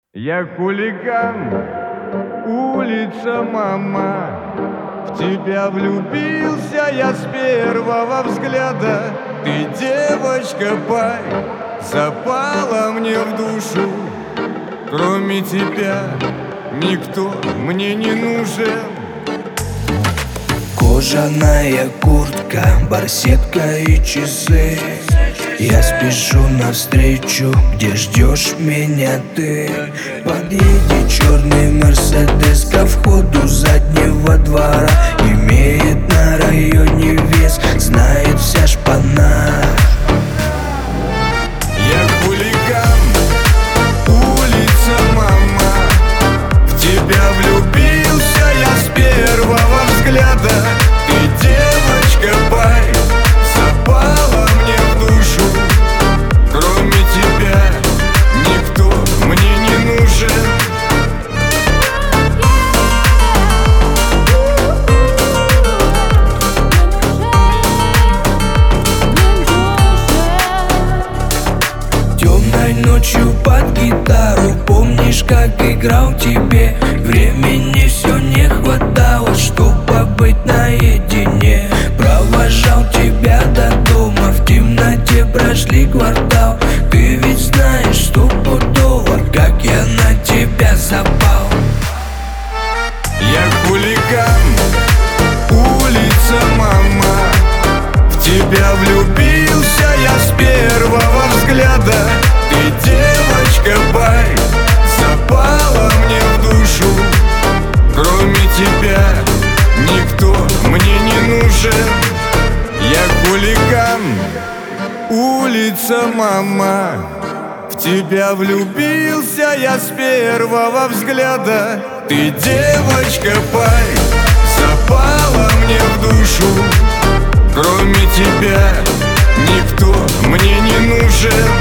Я хулиган, улица, мама. В тебя влюбился я с первого взгляда. Ты, девочка, пай, запала мне в душу. Кроме тебя никто мне не нужен. Кожаная куртка, барсетка и часы. Я спешу навстречу, где ждешь меня ты. Подъедет черный мерседес ко входу заднего двора. Имеет на районе вес, знает вся шпана. Я хулиган, улица, мама. В тебя влюбился я с первого взгляда. Ты, девочка, пай, запала мне в душу. Кроме тебя никто мне не нужен. Темной ночью под гитару, помнишь, как играл тебе? Времени все не хватало, чтоб побыть наедине. Провожал тебя до дома, в темноте прошли квартал. Ты ведь знаешь, стопудово, как я на тебя запал. Я хулиган, улица, мама. В тебя влюбился я с первого взгляда. Ты, девочка, пай, запала мне в душу. Кроме тебя никто мне не нужен. Я хулиган, улица, мама. В тебя влюбился я с первого взгляда. Ты, девочка, пай, запала мне в душу. Кроме тебя никто мне не нужен.